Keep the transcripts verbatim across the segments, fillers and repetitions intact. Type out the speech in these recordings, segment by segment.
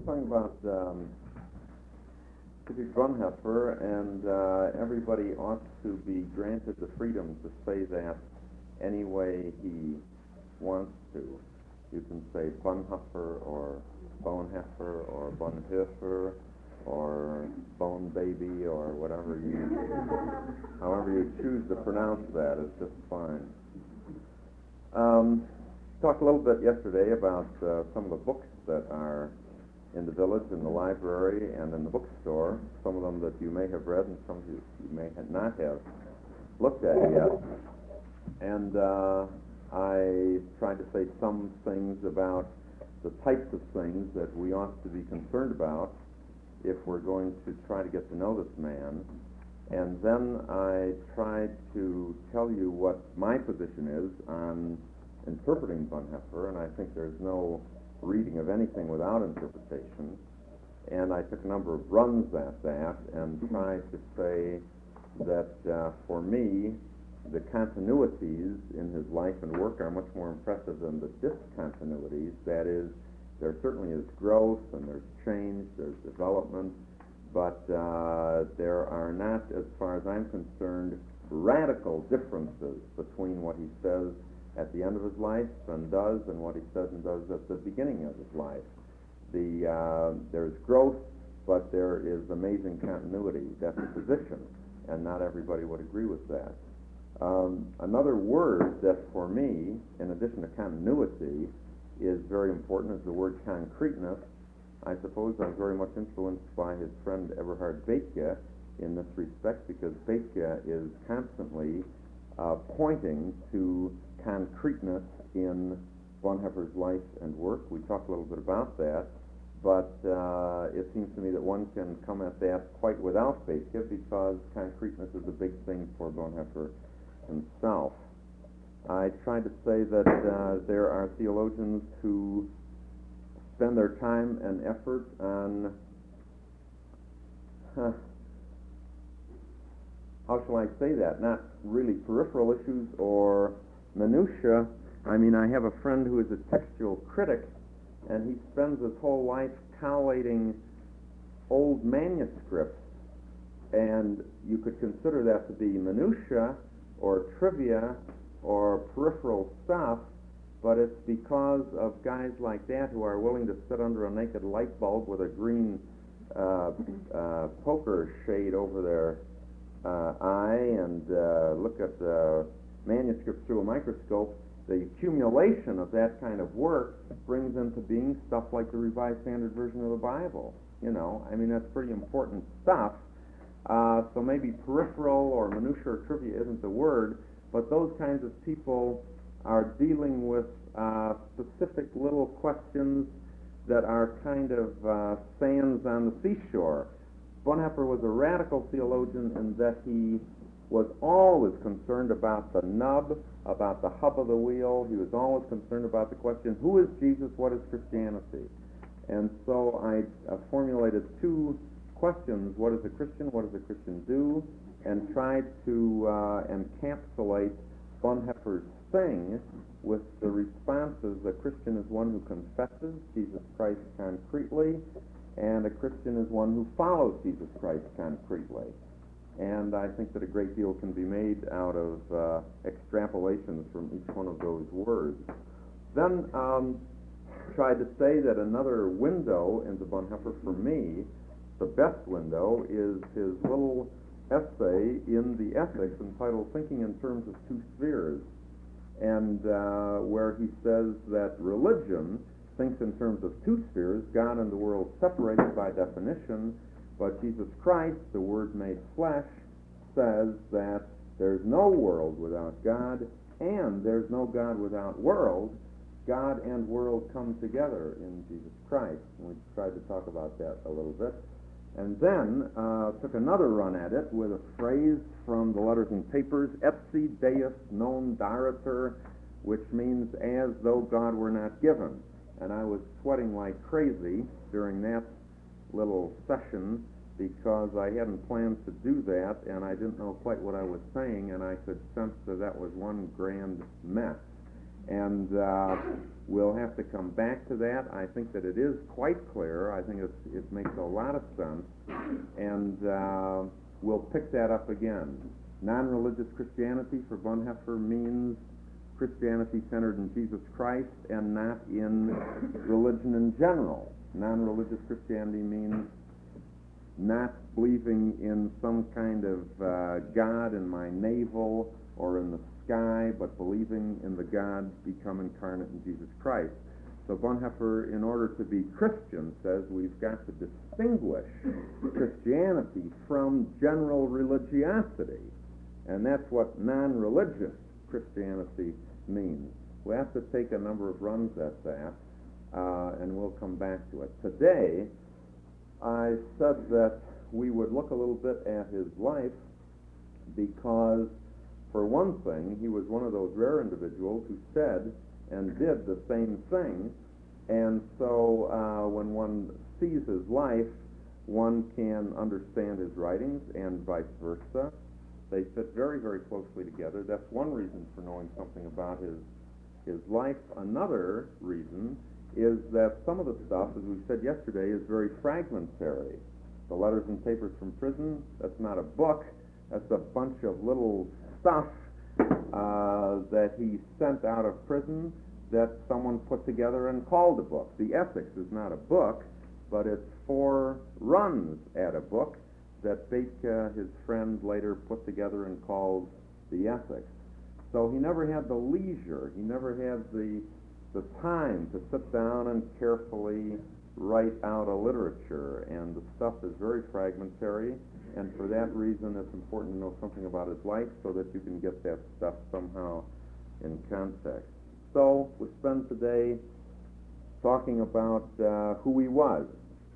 talking about um, Dietrich Bonhoeffer, and uh, everybody ought to be granted the freedom to say that any way he wants to. You can say Bonhoeffer or Bonhoeffer or Bonhoeffer or Bone Baby or whatever you, however you choose to pronounce that is just fine. Um, talked a little bit yesterday about uh, some of the books that are in the village, in the library, and in the bookstore, some of them that you may have read and some of you, you may not have looked at yet. And uh, I tried to say some things about the types of things that we ought to be concerned about if we're going to try to get to know this man. And then I tried to tell you what my position is on interpreting Bonhoeffer, and I think there's no reading of anything without interpretation. And I took a number of runs at that and tried to say that uh, for me, the continuities in his life and work are much more impressive than the discontinuities. That is, there certainly is growth and there's change, there's development, but uh, there are not, as far as I'm concerned, radical differences between what he says at the end of his life and does and what he says and does at the beginning of his life. The, uh, there's growth, but there is amazing continuity. That's a position, and not everybody would agree with that. Um, another word that for me, in addition to continuity, is very important is the word concreteness. I suppose I'm very much influenced by his friend Eberhard Bethge in this respect, because Bethge is constantly uh, pointing to concreteness in Bonhoeffer's life and work. We talked a little bit about that, but uh, it seems to me that one can come at that quite without Bethge, because concreteness is a big thing for Bonhoeffer himself. I tried to say that uh, there are theologians who spend their time and effort on, huh, how shall I say that, not really peripheral issues or minutia. I mean, I have a friend who is a textual critic, and he spends his whole life collating old manuscripts, and you could consider that to be minutia or trivia or peripheral stuff, but it's because of guys like that who are willing to sit under a naked light bulb with a green uh, uh, poker shade over their uh, eye and uh, look at the manuscript through a microscope. The accumulation of that kind of work brings into being stuff like the Revised Standard Version of the Bible. You know, I mean, that's pretty important stuff. Uh, so maybe peripheral or minutia or trivia isn't the word, but those kinds of people are dealing with uh, specific little questions that are kind of uh, sands on the seashore. Bonhoeffer was a radical theologian in that he was always concerned about the nub, about the hub of the wheel. He was always concerned about the question, who is Jesus, what is Christianity? And so I uh, formulated two questions: what is a Christian, what does a Christian do, and tried to uh, encapsulate Bonhoeffer's thing with the responses. A Christian is one who confesses Jesus Christ concretely, and a Christian is one who follows Jesus Christ concretely. And I think that a great deal can be made out of uh, extrapolations from each one of those words. Then um, tried to say that another window into Bonhoeffer, for me, the best window, is his little essay in the Ethics entitled Thinking in Terms of Two Spheres, and uh, where he says that religion thinks in terms of two spheres, God and the world separated by definition, but Jesus Christ, the Word made flesh, says that there's no world without God, and there's no God without world. God and world come together in Jesus Christ. And we tried to talk about that a little bit. And then uh, took another run at it with a phrase from the Letters and Papers, Ipsi Deus non daretur, which means as though God were not given. And I was sweating like crazy during that little session because I hadn't planned to do that, and I didn't know quite what I was saying, and I could sense that that was one grand mess. And uh, we'll have to come back to that. I think that it is quite clear. I think it's, it makes a lot of sense. And uh, we'll pick that up again. Non-religious Christianity for Bonhoeffer means Christianity centered in Jesus Christ and not in religion in general. Non-religious Christianity means not believing in some kind of uh, God in my navel or in the sky, but believing in the God become incarnate in Jesus Christ. So Bonhoeffer, in order to be Christian, says we've got to distinguish Christianity from general religiosity. And that's what non-religious Christianity means. We have to take a number of runs at that, uh, and we'll come back to it. Today, I said that we would look a little bit at his life because, for one thing, he was one of those rare individuals who said and did the same thing, and so uh, when one sees his life, one can understand his writings and vice versa. They fit very, very closely together. That's one reason for knowing something about his his life. Another reason is that some of the stuff, as we said yesterday, is very fragmentary. The letters and papers from prison, that's not a book. That's a bunch of little stuff uh, that he sent out of prison that someone put together and called a book. The Ethics is not a book, but it's four runs at a book that Bethke, his friend, later put together and called The Ethics. So he never had the leisure, he never had the the time to sit down and carefully write out a literature, and the stuff is very fragmentary, and for that reason it's important to know something about his life so that you can get that stuff somehow in context. So we spend today talking about uh, who he was,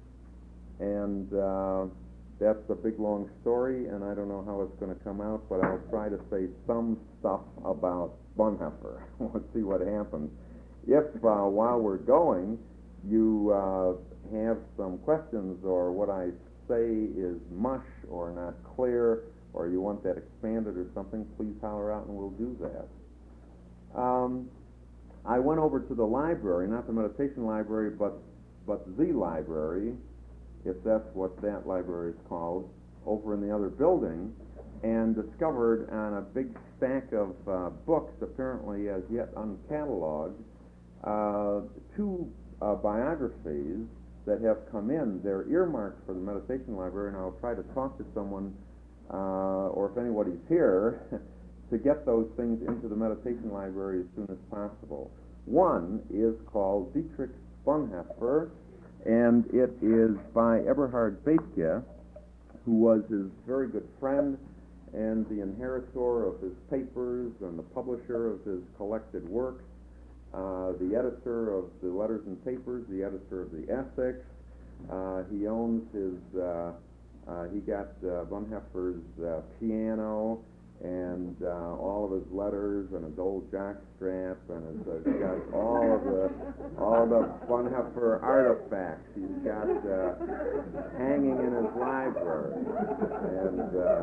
and uh, that's a big long story, and I don't know how it's going to come out, but I'll try to say some stuff about Bonhoeffer. Let's see what happens. If, uh, while we're going, you uh, have some questions, or what I say is mush or not clear, or you want that expanded or something, please holler out and we'll do that. Um, I went over to the library, not the meditation library, but, but the library, if that's what that library is called, over in the other building, and discovered on a big stack of uh, books, apparently as yet uncatalogued, uh, two uh, biographies that have come in. They're earmarked for the meditation library, and I'll try to talk to someone, uh, or if anybody's here, to get those things into the meditation library as soon as possible. One is called Dietrich Bonhoeffer, and it is by Eberhard Bethke, who was his very good friend and the inheritor of his papers and the publisher of his collected works, uh, the editor of the Letters and Papers, the editor of the Ethics. Uh, he owns his, uh, uh, he got uh, Bonhoeffer's uh, piano and uh, all of his letters and his old jockstrap, and his, uh, he's got all of the all the Bonhoeffer artifacts he's got uh, hanging in his library, and uh,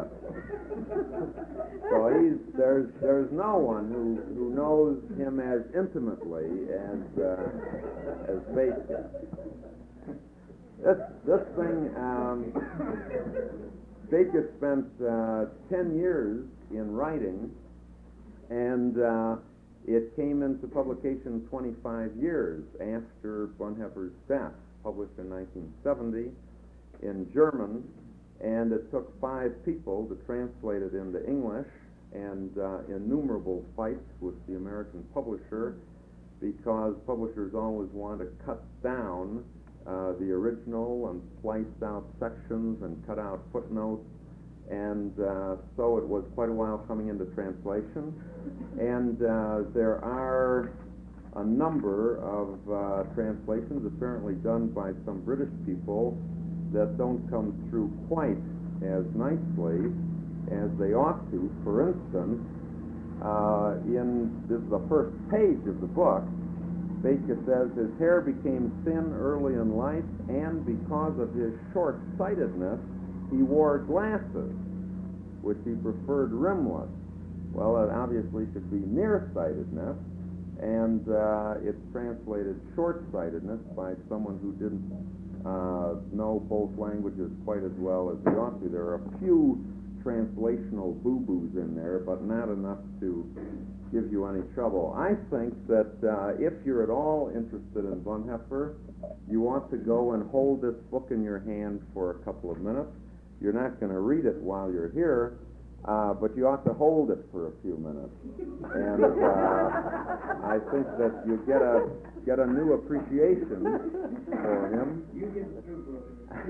so he's there's there's no one who, who knows him as intimately as uh, as Bethke. This this thing. Um, Bethke spent uh, ten years in writing, and uh, it came into publication twenty-five years after Bonhoeffer's death, published in nineteen seventy in German, and it took five people to translate it into English, and uh, innumerable fights with the American publisher, because publishers always want to cut down Uh, the original and sliced out sections and cut out footnotes, and uh, so it was quite a while coming into translation. And uh, there are a number of uh, translations apparently done by some British people that don't come through quite as nicely as they ought to. For instance, uh, in this is the first page of the book, Bethke says his hair became thin early in life, and because of his short-sightedness, he wore glasses, which he preferred rimless. Well, it obviously should be nearsightedness, and uh, it's translated short-sightedness by someone who didn't uh, know both languages quite as well as he ought to. There are a few translational boo-boos in there, but not enough to give you any trouble. I think that uh, if you're at all interested in Bonhoeffer, you want to go and hold this book in your hand for a couple of minutes. You're not going to read it while you're here, uh, but you ought to hold it for a few minutes. And uh, I think that you get a get a new appreciation for him. You get the truth.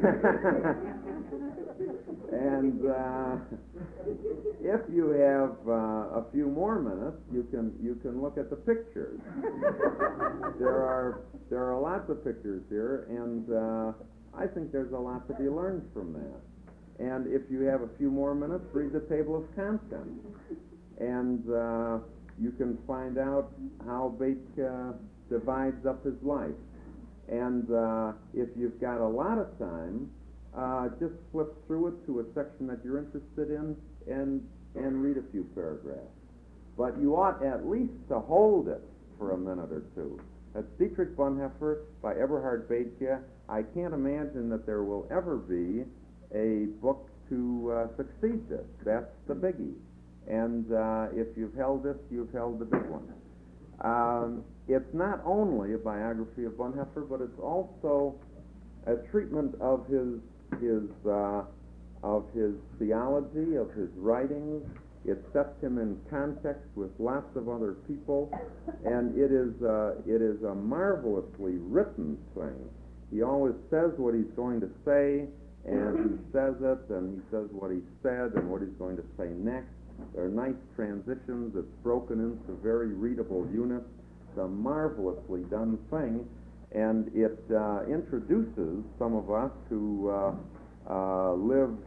And uh, if you have uh, a few more minutes, you can you can look at the pictures. There are there are lots of pictures here, and uh, I think there's a lot to be learned from that. And if you have a few more minutes, read the table of contents, and uh, you can find out how Bake uh, divides up his life. And uh, if you've got a lot of time, uh, just flip through it to a section that you're interested in and and read a few paragraphs. But you ought at least to hold it for a minute or two. That's Dietrich Bonhoeffer by Eberhard Bethge. I can't imagine that there will ever be a book to uh, succeed this. That's the biggie. And uh, if you've held this, you've held the big one. Um, it's not only a biography of Bonhoeffer, but it's also a treatment of his his uh, of his theology, of his writings. It sets him in context with lots of other people, and it is uh, it is a marvelously written thing. He always says what he's going to say, and he says it, and he says what he said and what he's going to say next. There are nice transitions. It's broken into very readable units. It's a marvelously done thing, and it uh, introduces some of us who uh, uh, lived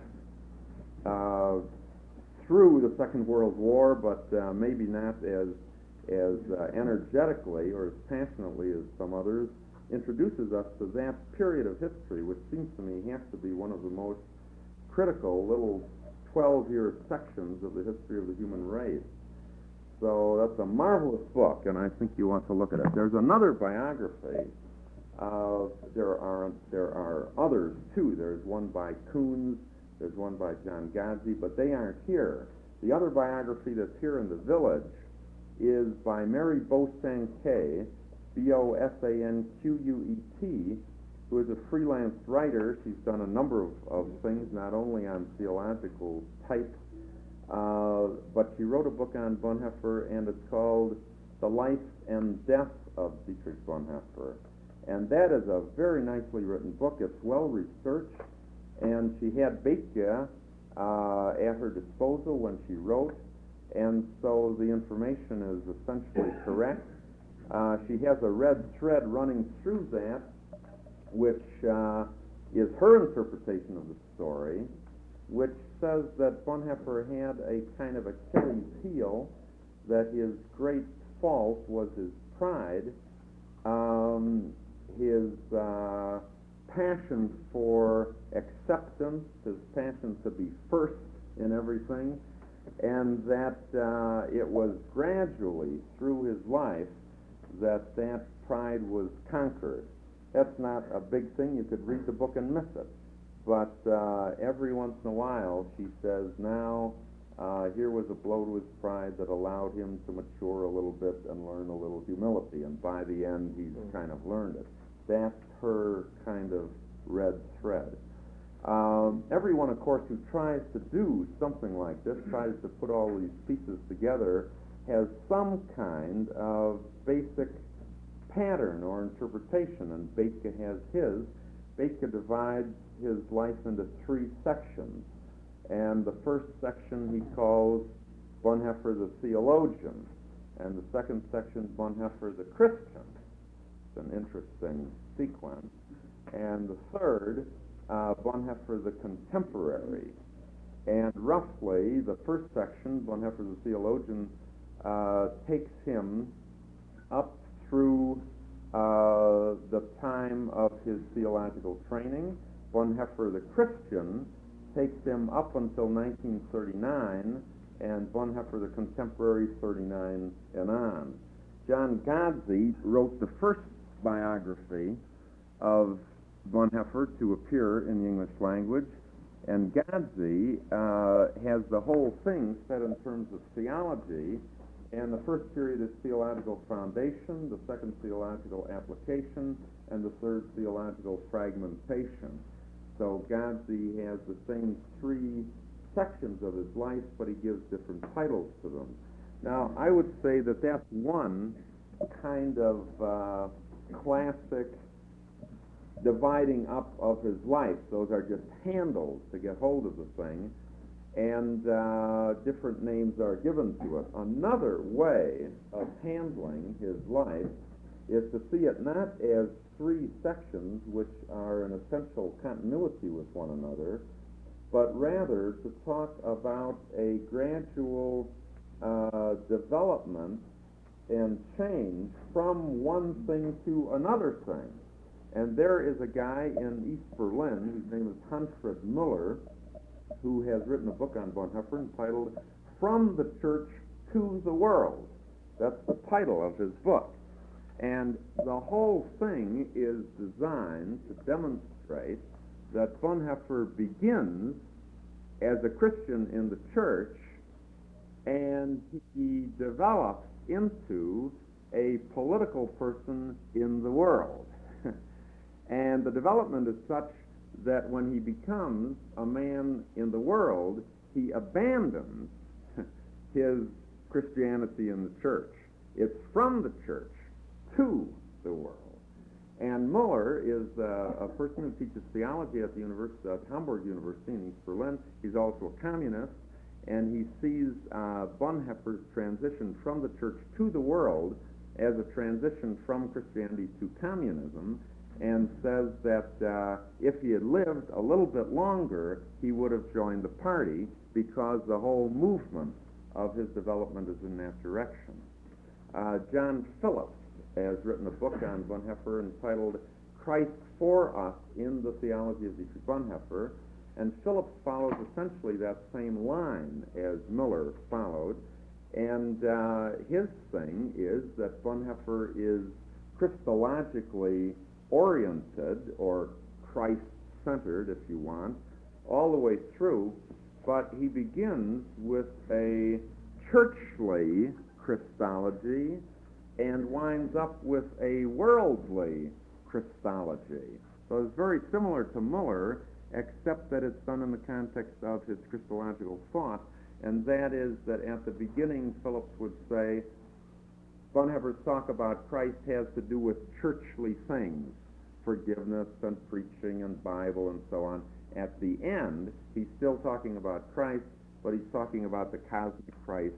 uh, through the Second World War, but uh, maybe not as as uh, energetically or as passionately as some others, introduces us to that period of history, which seems to me has to be one of the most critical little twelve-year sections of the history of the human race. So that's a marvelous book, and I think you want to look at it. There's another biography. Uh, there are there are others too. There's one by Koons. There's one by John Godsey, but they aren't here. The other biography that's here in the village is by Mary Bosanquet, B O S A N Q U E T, who is a freelance writer. She's done a number of, of things, not only on theological type, uh, but she wrote a book on Bonhoeffer, and it's called The Life and Death of Dietrich Bonhoeffer. And that is a very nicely written book. It's well researched, and she had Bethge uh, at her disposal when she wrote, and so the information is essentially correct. Uh, she has a red thread running through that, which uh, is her interpretation of the story, which says that Bonhoeffer had a kind of Achilles heel, that his great fault was his pride, um, his uh, passion for acceptance, his passion to be first in everything, and that uh, it was gradually through his life that that pride was conquered. That's not a big thing. You could read the book and miss it. But uh, every once in a while, she says, now, uh, here was a blow to his pride that allowed him to mature a little bit and learn a little humility. And by the end, he's mm. kind of learned it. That's her kind of red thread. Um, everyone, of course, who tries to do something like this, tries to put all these pieces together, has some kind of basic pattern or interpretation, and Bethge has his. Bethge divides his life into three sections, and the first section he calls Bonhoeffer the theologian, and the second section Bonhoeffer the Christian. It's an interesting sequence. And the third, uh, Bonhoeffer the contemporary. And roughly, the first section, Bonhoeffer the theologian, uh, takes him up through uh, the time of his theological training. Bonhoeffer the Christian takes him up until nineteen thirty-nine, and Bonhoeffer the contemporary thirty-nine and on. John Godsey wrote the first biography of Bonhoeffer to appear in the English language, and Godsey uh, has the whole thing set in terms of theology, and the first period is theological foundation, the second theological application, and the third theological fragmentation. So Godsey has the same three sections of his life, but he gives different titles to them. Now, I would say that that's one kind of uh, classic dividing up of his life. Those are just handles to get hold of the thing, and uh, different names are given to it. Another way of handling his life is to see it not as three sections which are in essential continuity with one another, but rather to talk about a gradual uh, development and change from one thing to another thing. And there is a guy in East Berlin whose name is Hanfred Müller, who has written a book on Bonhoeffer entitled From the Church to the World. That's the title of his book. And the whole thing is designed to demonstrate that Bonhoeffer begins as a Christian in the church, and he develops into a political person in the world. And the development is such that when he becomes a man in the world, he abandons his Christianity in the church. It's from the church to the world. And Müller is uh, a person who teaches theology at the University, at Hamburg University in East Berlin. He's also a communist, and he sees uh, Bonhoeffer's transition from the church to the world as a transition from Christianity to communism, and says that uh, if he had lived a little bit longer, he would have joined the party, because the whole movement of his development is in that direction. Uh, John Phillips has written a book on Bonhoeffer entitled Christ for Us in the Theology of Dietrich Bonhoeffer, and Phillips follows essentially that same line as Müller followed, and uh, his thing is that Bonhoeffer is Christologically oriented, or Christ-centered, if you want, all the way through, but he begins with a churchly Christology and winds up with a worldly Christology. So it's very similar to Müller, except that it's done in the context of his Christological thought, and that is that at the beginning, Phillips would say, Bonhoeffer's talk about Christ has to do with churchly things, forgiveness and preaching and Bible and so on. At the end, he's still talking about Christ, but he's talking about the cosmic Christ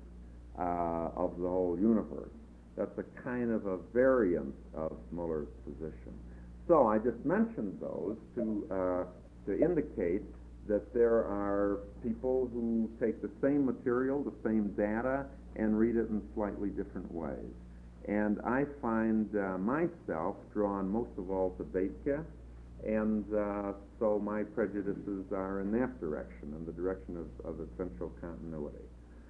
uh, of the whole universe. That's a kind of a variant of Müller's position. So I just mentioned those to uh, to indicate that there are people who take the same material, the same data, and read it in slightly different ways. And I find uh, myself drawn most of all to Bethke, and uh, so my prejudices are in that direction, in the direction of, of essential continuity.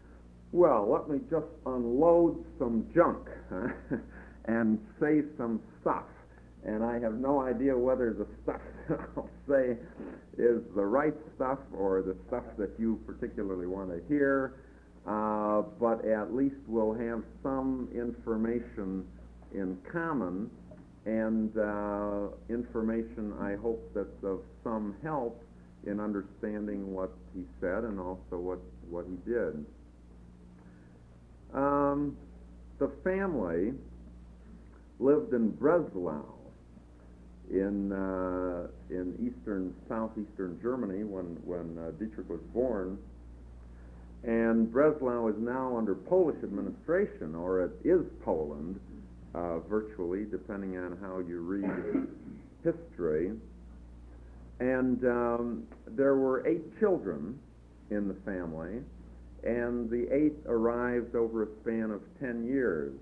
Well, let me just unload some junk huh, and say some stuff. And I have no idea whether the stuff I'll say is the right stuff or the stuff that you particularly want to hear, uh, but at least we'll have some information in common, and uh, information I hope that's of some help in understanding what he said and also what, what he did. Um, the family lived in Breslau in uh, in eastern, southeastern Germany when, when uh, Dietrich was born. And Breslau is now under Polish administration, or it is Poland, uh, virtually, depending on how you read history. And um, there were eight children in the family, and the eight arrived over a span of ten years.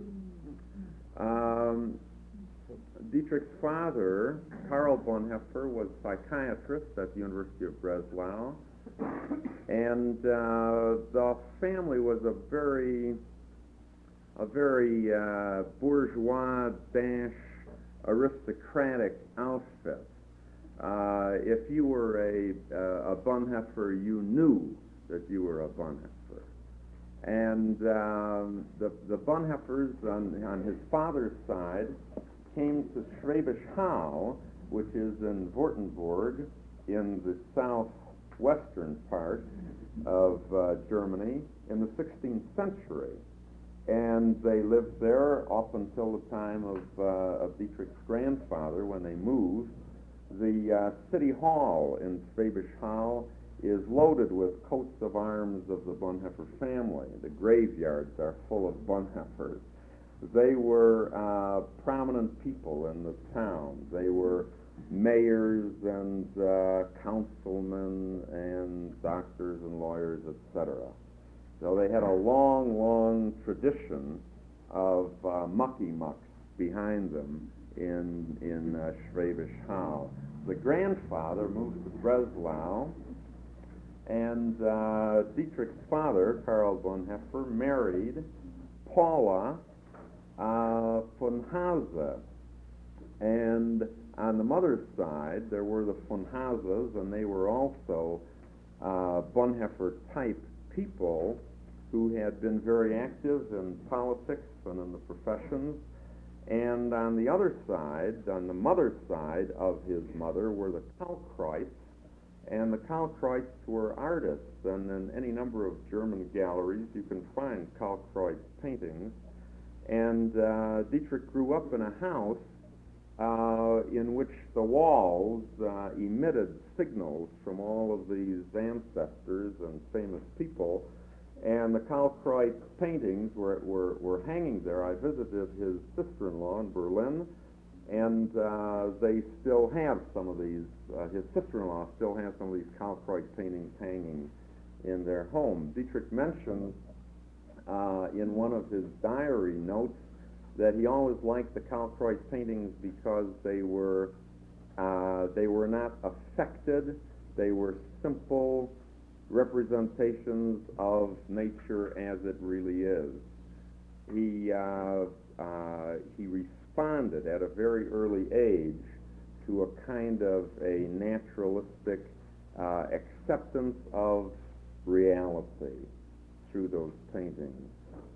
Um, Dietrich's father, Karl Bonhoeffer, was a psychiatrist at the University of Breslau, and uh, the family was a very a very uh, bourgeois dash aristocratic outfit. Uh, if you were a, uh, a Bonhoeffer, you knew that you were a Bonhoeffer. And um, the, the Bonhoeffers on, on his father's side came to Schwäbisch Hall, which is in Württemberg in the southwestern part of uh, Germany in the sixteenth century. And they lived there up until the time of, uh, of Dietrich's grandfather when they moved. The uh, city hall in Schwäbisch Hall is loaded with coats of arms of the Bonhoeffer family. The graveyards are full of Bonhoeffers. They were uh, prominent people in the town. They were mayors and uh, councilmen and doctors and lawyers, et cetera. So they had a long, long tradition of uh, mucky-mucks behind them in, in uh, Schwäbisch Hall. The grandfather moved to Breslau, and uh, Dietrich's father, Karl Bonhoeffer, married Paula uh, von Hase. And on the mother's side, there were the von Hases, and they were also uh, Bonhoeffer-type people who had been very active in politics and in the professions. And on the other side, on the mother's side of his mother, were the Kalkreutz, and the Kalkreutz were artists, and in any number of German galleries you can find Kalkreutz paintings. And uh, Dietrich grew up in a house uh, in which the walls uh, emitted signals from all of these ancestors and famous people. And the Kalkreutz paintings were, were, were hanging there. I visited his sister-in-law in Berlin, and uh, they still have some of these, uh, his sister-in-law still has some of these Kalkreutz paintings hanging in their home. Dietrich mentions uh, in one of his diary notes that he always liked the Kalkreutz paintings because they were, uh, they were not affected, they were simple representations of nature as it really is. He, uh, uh, he responded at a very early age to a kind of a naturalistic uh, acceptance of reality through those paintings.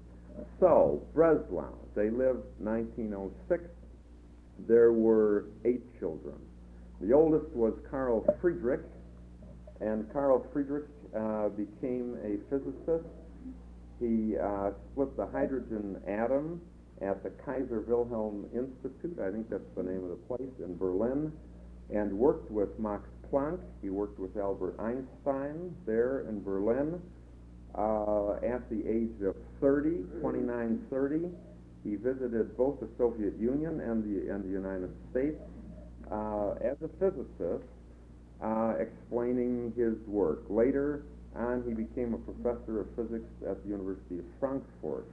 So, Breslau, they lived nineteen oh six. There were eight children. The oldest was Carl Friedrich, and Carl Friedrich uh, became a physicist. He uh, split the hydrogen atom at the Kaiser Wilhelm Institute, I think that's the name of the place, in Berlin, and worked with Max Planck. He worked with Albert Einstein there in Berlin. Uh, at the age of thirty, twenty-nine, thirty, he visited both the Soviet Union and the, and the United States uh, as a physicist, Uh, explaining his work. Later on, he became a professor of physics at the University of Frankfurt.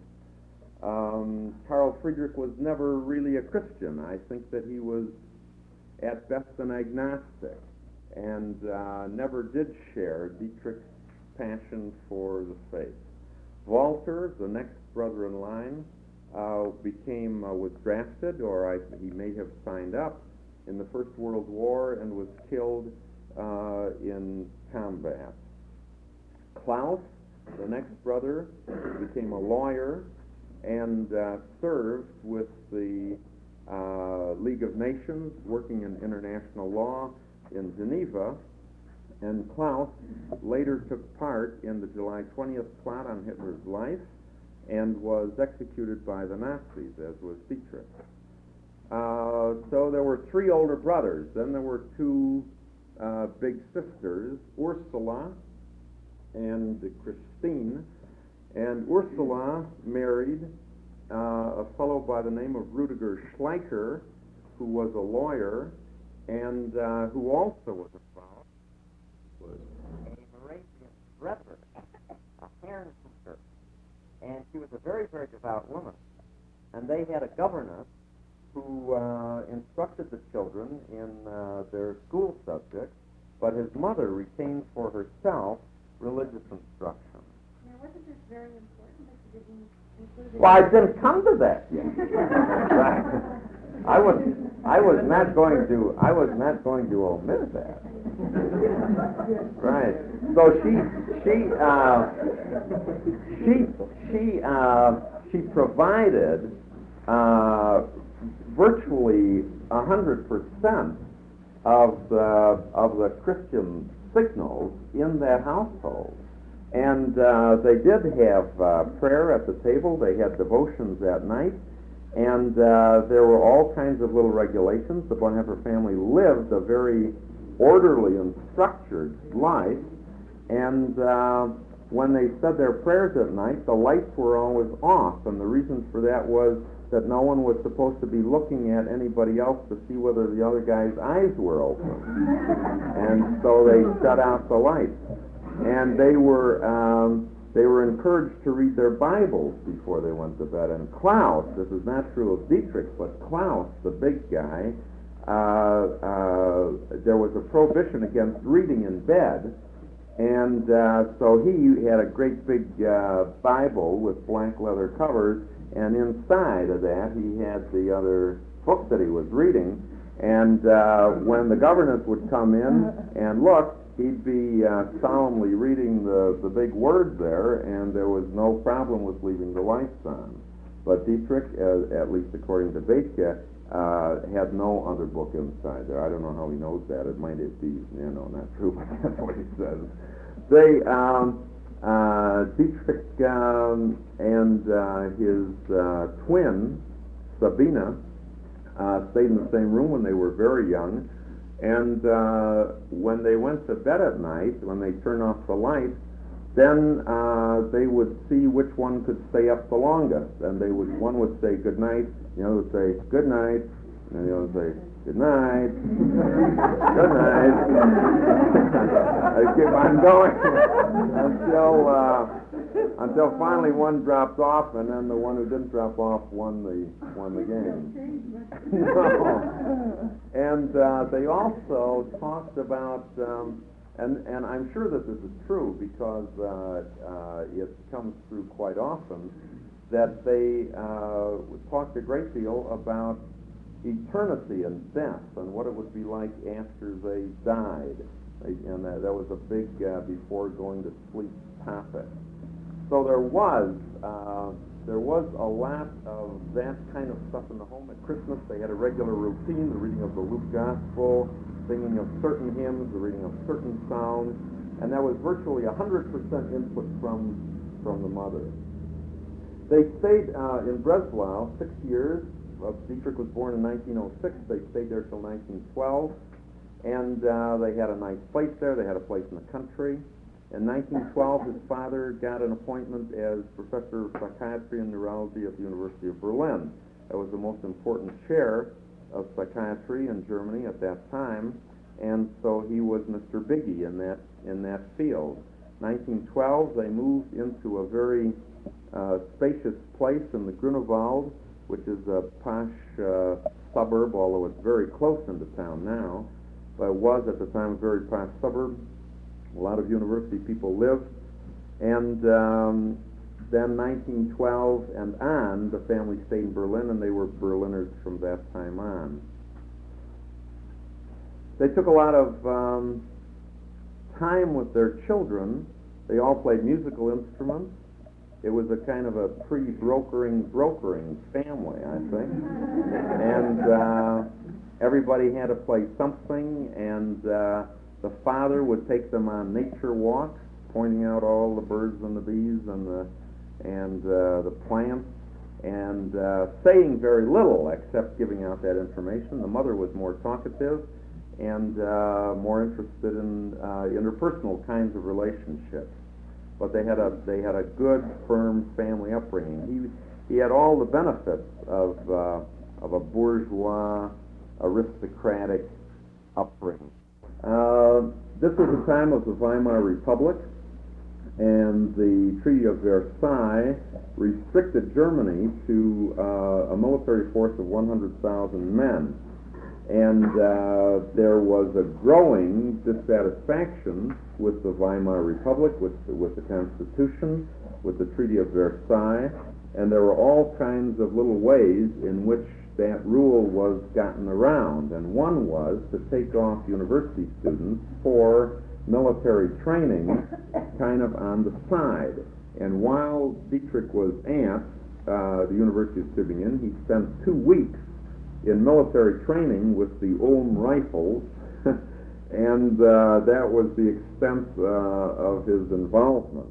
Um, Carl Friedrich was never really a Christian. I think that he was at best an agnostic and uh, never did share Dietrich's passion for the faith. Walter, the next brother in line, uh, became, uh, was drafted, or I, he may have signed up in the First World War and was killed Uh, in combat. Klaus, the next brother, became a lawyer and uh, served with the uh, League of Nations, working in international law in Geneva. And Klaus later took part in the July twentieth plot on Hitler's life and was executed by the Nazis, as was Dietrich. Uh, so there were three older brothers. Then there were two Uh, big sisters, Ursula and Christine, and Ursula married uh, a fellow by the name of Rudiger Schleicher, who was a lawyer, and uh, who also was a father, was a Moravian Reverend, a Herrenhuther, and she was a very, very devout woman. And they had a governess who uh, instructed the children in uh, their school subjects, but his mother retained for herself religious instruction. Now, wasn't this very important that she didn't Well, I didn't come to that yet. Right. I was, I was not going to, I was not going to omit that. Right. So she, she, uh, she, she, uh, she provided uh, virtually a hundred percent of the of the Christian signals in that household. And uh, they did have uh, prayer at the table. They had devotions at night. And uh, there were all kinds of little regulations. The Bonhoeffer family lived a very orderly and structured life. And uh, when they said their prayers at night, the lights were always off. And the reason for that was that no one was supposed to be looking at anybody else to see whether the other guy's eyes were open. And so they shut out the lights. And they were um, they were encouraged to read their Bibles before they went to bed. And Klaus, this is not true of Dietrich, but Klaus, the big guy, uh, uh, there was a prohibition against reading in bed. And uh, so he had a great big uh, Bible with black leather covers, and inside of that he had the other book that he was reading. And uh, when the governess would come in and look, he'd be uh, solemnly reading the, the big word there, and there was no problem with leaving the lights on. But Dietrich, uh, at least according to Bethke, uh, had no other book inside there. I don't know how he knows that. It might be, you know, not true, but that's what he says. They, um, uh, Dietrich um, and uh, his uh, twin, Sabina, uh, stayed in the same room when they were very young. And uh, when they went to bed at night, when they turned off the light, then uh, they would see which one could stay up the longest. And they would, one would say good night, the other would say good night, and the other would say good night, good night. I keep on going until uh, until finally one dropped off, and then the one who didn't drop off won the won the game. No. And uh, they also talked about, um, and and I'm sure that this is true because uh, uh, it comes through quite often, that they uh, talked a great deal about eternity and death and what it would be like after they died. And uh, that was a big uh, before going to sleep topic. So there was uh, there was a lot of that kind of stuff in the home. At Christmas they had a regular routine, the reading of the Luke Gospel, singing of certain hymns, the reading of certain psalms, and that was virtually one hundred percent input from from the mother. They stayed uh, in Breslau six years. Uh, Dietrich was born in nineteen oh six. They stayed there till nineteen twelve. And uh, they had a nice place there. They had a place in the country. In nineteen twelve, his father got an appointment as professor of psychiatry and neurology at the University of Berlin. That was the most important chair of psychiatry in Germany at that time, and so he was Mister Biggie in that in that field. nineteen twelve, they moved into a very uh, spacious place in the Grunewald, which is a posh uh, suburb, although it's very close into town now. But it was at the time a very posh suburb. A lot of university people lived. And um, then nineteen twelve and on, the family stayed in Berlin, and they were Berliners from that time on. They took a lot of um, time with their children. They all played musical instruments. It was a kind of a pre-brokering brokering family, I think. And uh, everybody had to play something, and uh, the father would take them on nature walks, pointing out all the birds and the bees and the and uh, the plants, and uh, saying very little except giving out that information. The mother was more talkative and uh, more interested in uh, interpersonal kinds of relationships. But they had a they had a good, firm family upbringing. He he had all the benefits of uh, of a bourgeois, aristocratic upbringing. Uh, this was the time of the Weimar Republic, and the Treaty of Versailles restricted Germany to uh, a military force of one hundred thousand men. And uh, there was a growing dissatisfaction with the Weimar Republic, with the, with the Constitution, with the Treaty of Versailles, And there were all kinds of little ways in which that rule was gotten around. And one was to take off university students for military training kind of on the side. And while Dietrich was at uh, the University of Tübingen, he spent two weeks in military training with the Ulm Rifles, and uh, that was the extent uh, of his involvement.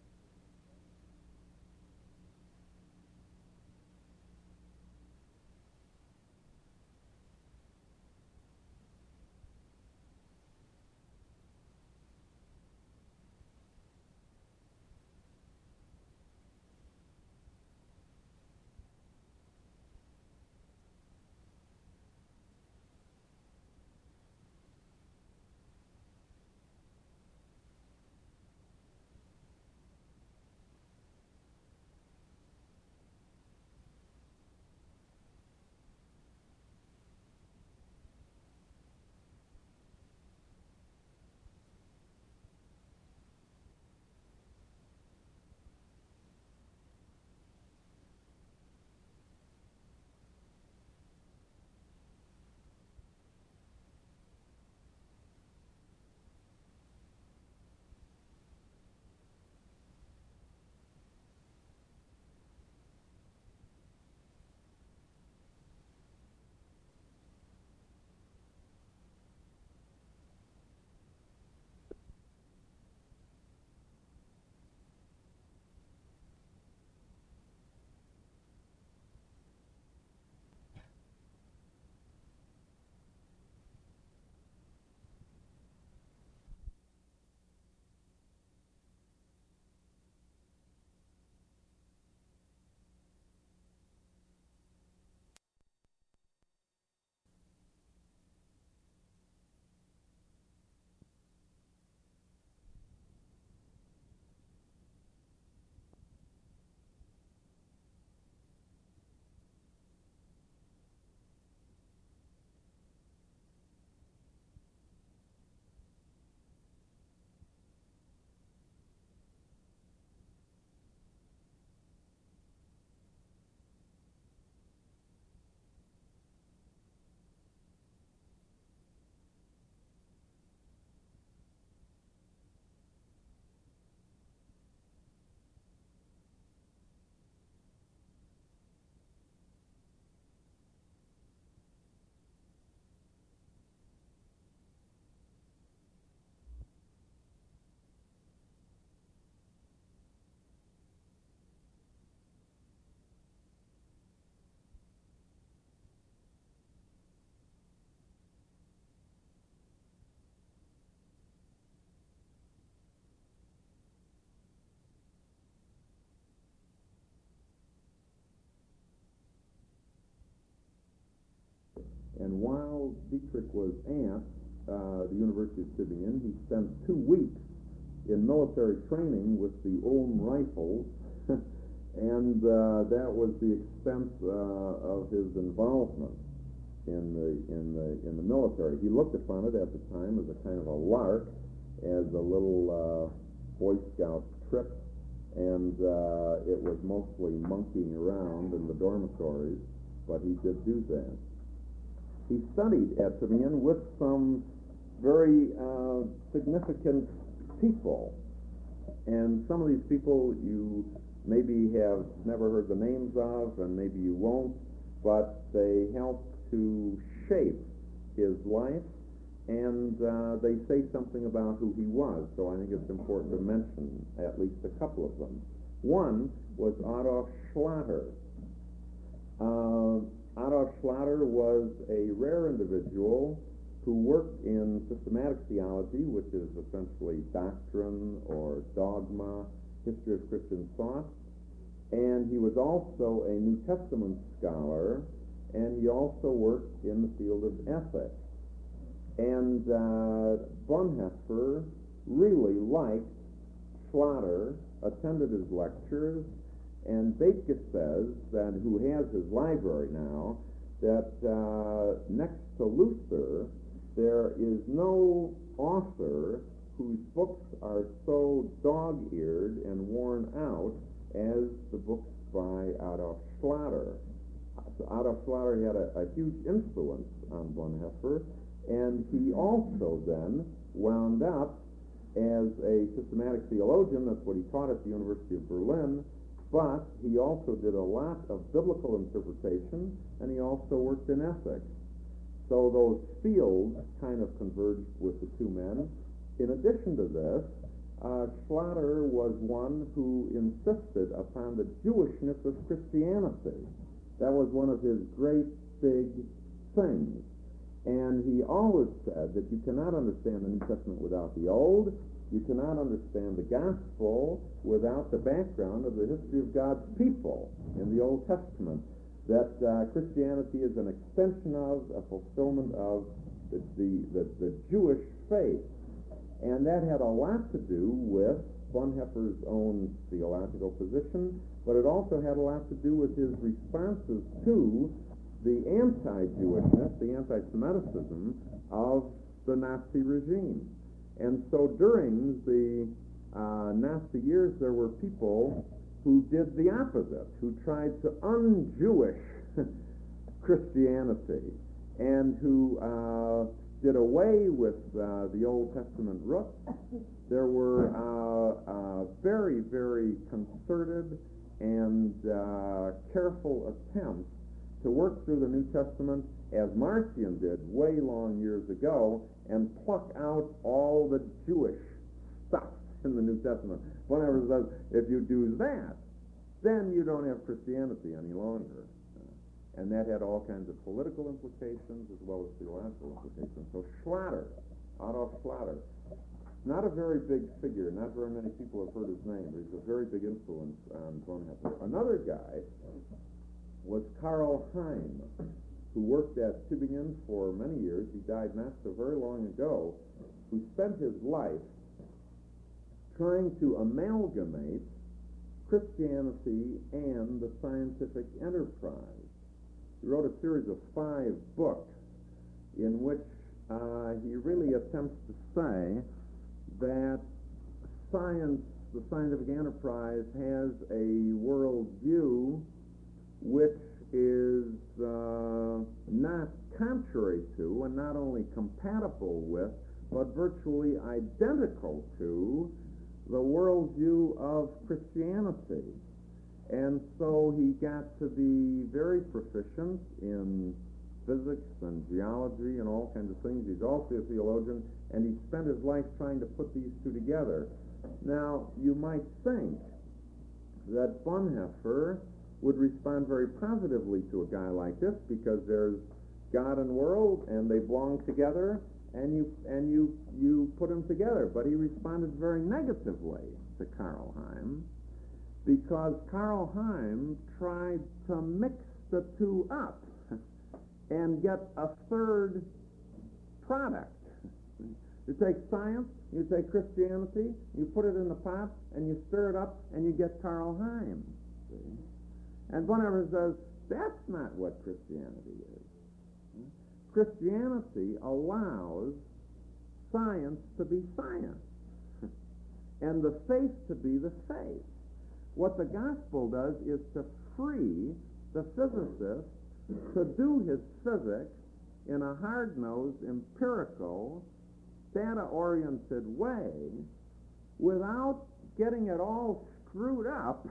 And while Dietrich was at uh, the University of Tübingen, he spent two weeks in military training with the Ulm Rifles, and uh, that was the extent uh, of his involvement in the in the in the military. He looked upon it at the time as a kind of a lark, as a little uh, Boy Scout trip, and uh, it was mostly monkeying around in the dormitories, but he did do that. He studied at Tübingen with some very uh, significant people, and some of these people you maybe have never heard the names of, and maybe you won't, but they helped to shape his life, and uh, they say something about who he was, so I think it's important to mention at least a couple of them. One was Adolf Schlatter. Uh, Adolf Schlatter was a rare individual who worked in systematic theology, which is essentially doctrine or dogma, history of Christian thought, and he was also a New Testament scholar, and he also worked in the field of ethics. And uh, Bonhoeffer really liked Schlatter, attended his lectures, and Bethke says that, who has his library now, that uh, next to Luther, there is no author whose books are so dog-eared and worn out as the books by Schlatter had a, a huge influence on Bonhoeffer, and he also then wound up as a systematic theologian. That's what he taught at the University of Berlin, but he also did a lot of biblical interpretation, and he also worked in ethics. So those fields kind of converged with the two men. In addition to this, uh, Schlatter was one who insisted upon the Jewishness of Christianity. That was one of his great big things. And he always said that you cannot understand the New Testament without the Old. You cannot understand the gospel without the background of the history of God's people in the Old Testament. That uh, Christianity is an extension of, a fulfillment of the, the, the, the Jewish faith. And that had a lot to do with Bonhoeffer's own theological position, but it also had a lot to do with his responses to the anti-Jewishness, the anti-Semitism of the Nazi regime. And so during the uh, Nazi years, there were people who did the opposite, who tried to un-Jewish Christianity, and who uh, did away with uh, the Old Testament roots. There were uh, uh, very, very concerted and uh, careful attempts to work through the New Testament, as Marcion did way long years ago, and pluck out all the Jewish stuff in the New Testament. Bonhoeffer says, if you do that, then you don't have Christianity any longer. Uh, and that had all kinds of political implications as well as theological implications. So Schlatter, Adolf Schlatter, not a very big figure, not very many people have heard his name, but he's a very big influence on Bonhoeffer. Another guy was Karl Heim, who worked at Tübingen for many years. He died not so very long ago, who spent his life trying to amalgamate Christianity and the scientific enterprise. He wrote a series of five books in which uh, he really attempts to say that science, the scientific enterprise, has a worldview which is uh, not contrary to, and not only compatible with, but virtually identical to the worldview of Christianity. And so he got to be very proficient in physics and geology and all kinds of things. He's also a theologian, and he spent his life trying to put these two together. Now, you might think that Bonhoeffer would respond very positively to a guy like this, because there's God and world, and they belong together, and you and you you put them together. But he responded very negatively to Karl Heim, because Karl Heim tried to mix the two up and get a third product. You take science, you take Christianity, you put it in the pot, and you stir it up, and you get Karl Heim. See? And Bonhoeffer says, that's not what Christianity is. Christianity allows science to be science, and the faith to be the faith. What the gospel does is to free the physicist to do his physics in a hard-nosed, empirical, data-oriented way without getting it all screwed up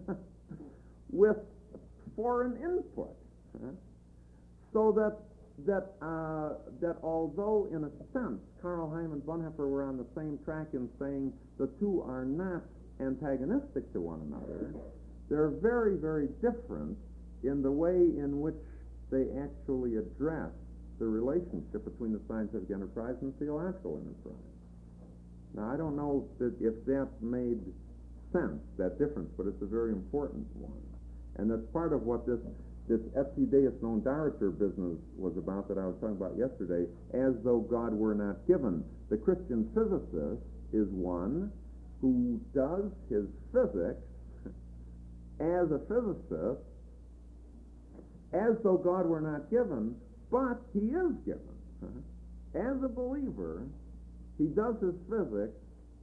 with foreign input, huh? So that that uh, that although in a sense Karl Heim and Bonhoeffer were on the same track in saying the two are not antagonistic to one another, they're very, very different in the way in which they actually address the relationship between the scientific enterprise and theological enterprise. Now, I don't know that if that made sense, that difference, but it's a very important one. And that's part of what this this Esse Deus non daretur business was about that I was talking about yesterday, as though God were not given. The Christian physicist is one who does his physics as a physicist, as though God were not given, but he is given. As a believer, he does his physics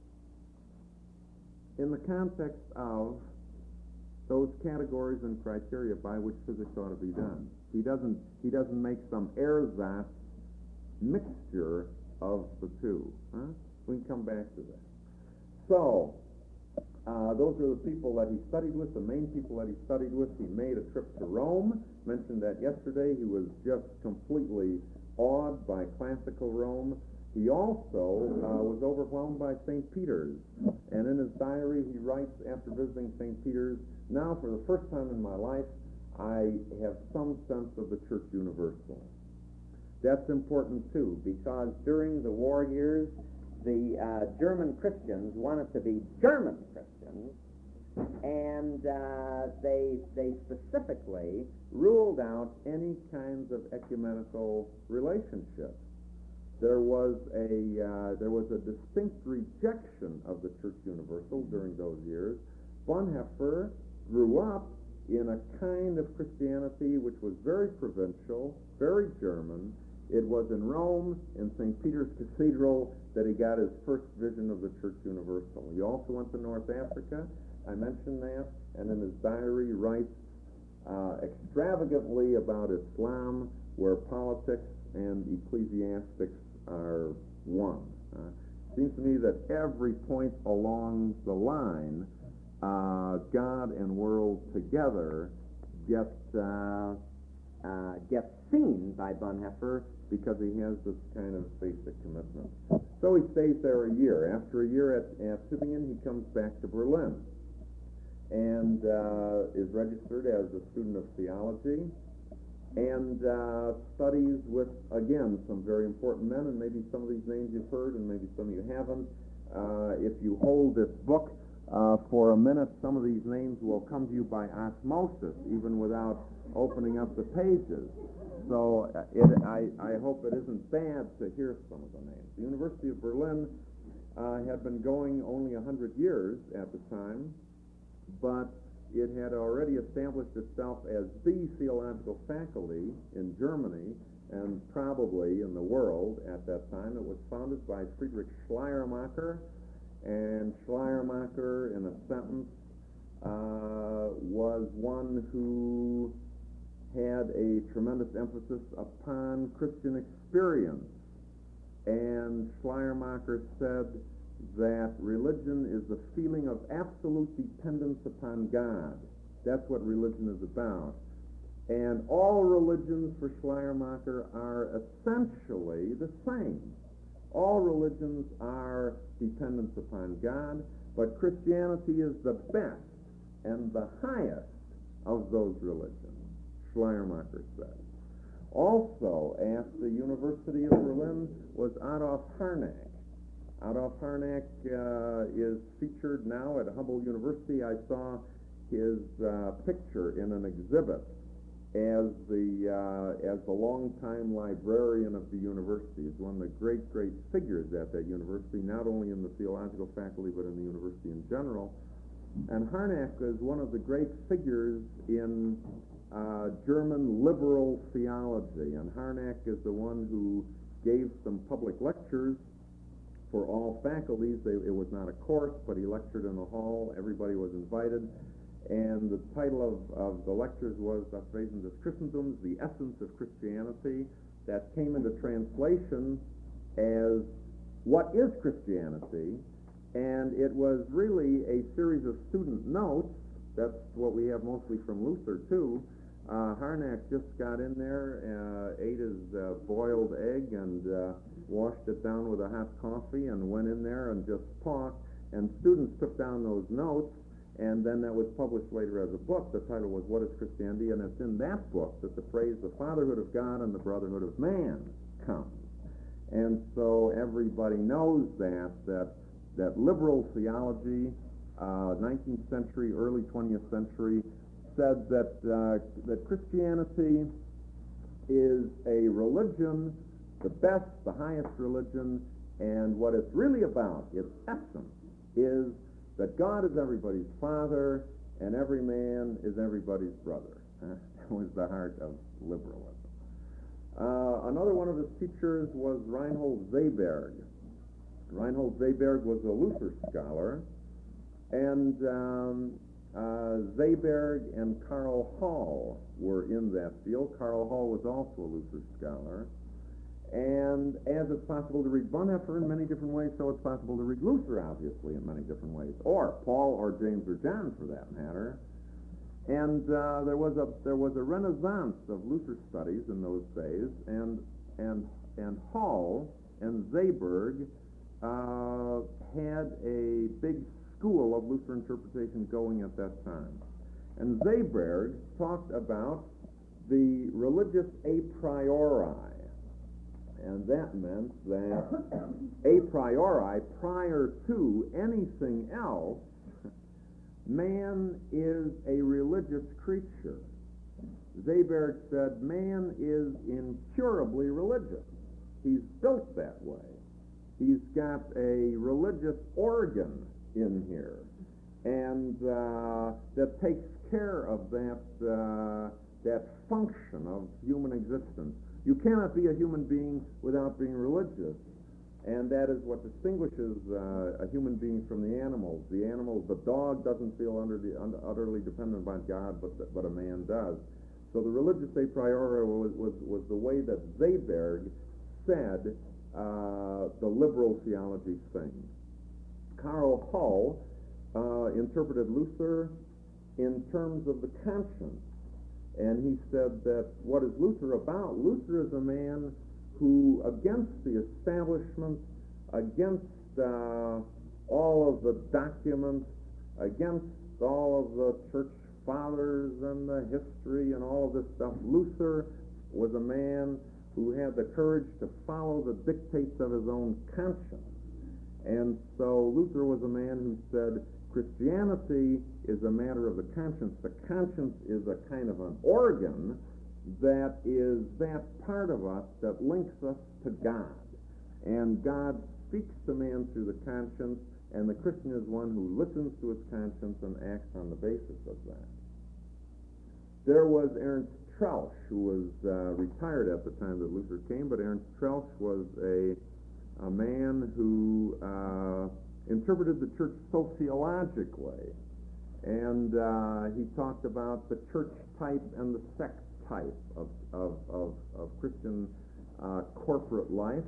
in the context of those categories and criteria by which physics ought to be done. He doesn't, he doesn't make some ersatz mixture of the two. Huh? We can come back to that. So, uh, those are the people that he studied with, the main people that he studied with. He made a trip to Rome. Mentioned that yesterday. He was just completely awed by classical Rome. He also uh, was overwhelmed by Saint Peter's. And in his diary, he writes after visiting Saint Peter's, "Now, for the first time in my life, I have some sense of the Church Universal." That's important, too, because during the war years, the uh, German Christians wanted to be German Christians, and uh, they they specifically ruled out any kinds of ecumenical relationships. There was a uh, there was a distinct rejection of the Church Universal during those years. Bonhoeffer grew up in a kind of Christianity which was very provincial, very German. It was in Rome, in Saint Peter's Cathedral, that he got his first vision of the Church Universal. He also went to North Africa. I mentioned that, and in his diary writes uh, extravagantly about Islam, where politics and ecclesiastics are one. Uh, seems to me that every point along the line, uh, God and world together get uh, uh, get seen by Bonhoeffer because he has this kind of basic commitment. So he stays there a year. After a year at, at Tübingen, he comes back to Berlin and uh, is registered as a student of theology, and uh, studies with, again, some very important men, and maybe some of these names you've heard, and maybe some of you haven't. Uh, if you hold this book uh, for a minute, some of these names will come to you by osmosis, even without opening up the pages. So uh, it, I, I hope it isn't bad to hear some of the names. The University of Berlin uh, had been going only a hundred years at the time, but it had already established itself as the theological faculty in Germany and probably in the world at that time. It was founded by Friedrich Schleiermacher, and Schleiermacher, in a sentence, uh, was one who had a tremendous emphasis upon Christian experience. And Schleiermacher said that religion is the feeling of absolute dependence upon God. That's what religion is about. And all religions for Schleiermacher are essentially the same. All religions are dependence upon God, but Christianity is the best and the highest of those religions, Schleiermacher said. Also at the University of Berlin was Adolf Harnack. Adolf Harnack uh, is featured now at Humboldt University. I saw his uh, picture in an exhibit as the uh, as the longtime librarian of the university. He's one of the great, great figures at that university, not only in the theological faculty, but in the university in general. And Harnack is one of the great figures in uh, German liberal theology. And Harnack is the one who gave some public lectures for all faculties. They, it was not a course, but he lectured in the hall. Everybody was invited. And the title of, of the lectures was Das Wesen des Christentums, the essence of Christianity. That came into translation as What is Christianity? And it was really a series of student notes. That's what we have mostly from Luther, too. Uh, Harnack just got in there, uh, ate his uh, boiled egg, and uh, washed it down with a hot coffee, and went in there and just talked. And students took down those notes, and then that was published later as a book. The title was What is Christianity? And it's in that book that the phrase the fatherhood of God and the brotherhood of man comes. And so everybody knows that, that, that liberal theology, uh, nineteenth century, early twentieth century, said that uh, that Christianity is a religion, the best, the highest religion, and what it's really about, its essence, is that God is everybody's father and every man is everybody's brother. Uh, that was the heart of liberalism. Uh, another one of his teachers was Reinhold Seeberg. Reinhold Seeberg was a Luther scholar, and um, Uh, Zeberg and Karl Hall were in that field. Karl Hall was also a Luther scholar. And as it's possible to read Bonhoeffer in many different ways, so it's possible to read Luther, obviously, in many different ways, or Paul or James or John, for that matter. And uh, there was a there was a renaissance of Luther studies in those days, and and and Hall and Zeberg uh, had a big school of Luther interpretation going at that time. And Zeberg talked about the religious a priori. And that meant that a priori, prior to anything else, man is a religious creature. Zeberg said man is incurably religious. He's built that way. He's got a religious organ in here, and uh, that takes care of that, uh, that function of human existence. You cannot be a human being without being religious, and that is what distinguishes uh, a human being from the animals. The animal, the dog doesn't feel under the, under, utterly dependent upon God, but, the, but a man does. So the religious a priori was, was, was the way that Zeberg said uh, the liberal theology thing. Karl Hall uh, interpreted Luther in terms of the conscience. And he said that what is Luther about? Luther is a man who, against the establishment, against uh, all of the documents, against all of the church fathers and the history and all of this stuff, Luther was a man who had the courage to follow the dictates of his own conscience. And so Luther was a man who said, Christianity is a matter of the conscience. The conscience is a kind of an organ that is that part of us that links us to God. And God speaks to man through the conscience, and the Christian is one who listens to his conscience and acts on the basis of that. There was Ernst Troeltsch, who was uh, retired at the time that Luther came, but Ernst Troeltsch was a, a man who uh, interpreted the church sociologically, and uh, he talked about the church type and the sect type of, of, of, of Christian uh, corporate life.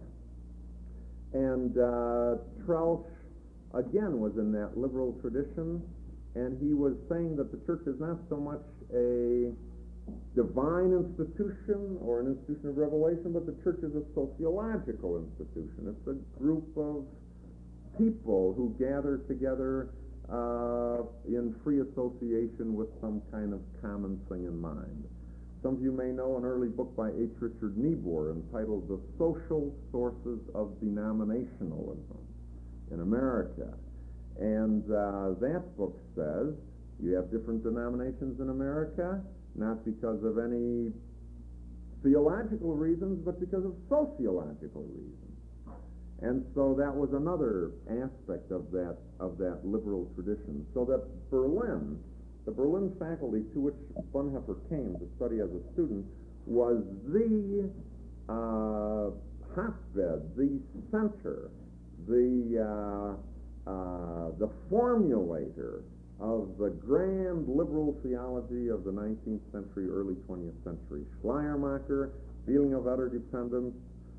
And uh, Troeltsch, again, was in that liberal tradition, and he was saying that the church is not so much a divine institution or an institution of revelation, but the church is a sociological institution. It's a group of people who gather together uh, in free association with some kind of common thing in mind. Some of you may know an early book by H. Richard Niebuhr entitled The Social Sources of Denominationalism in America. And uh, that book says you have different denominations in America, not because of any theological reasons, but because of sociological reasons. And so that was another aspect of that of that liberal tradition. So that Berlin, the Berlin faculty to which Bonhoeffer came to study as a student, was the uh, hotbed, the center, the uh, uh, the formulator of the grand liberal theology of the nineteenth century, early twentieth century. Schleiermacher, feeling of utter dependence.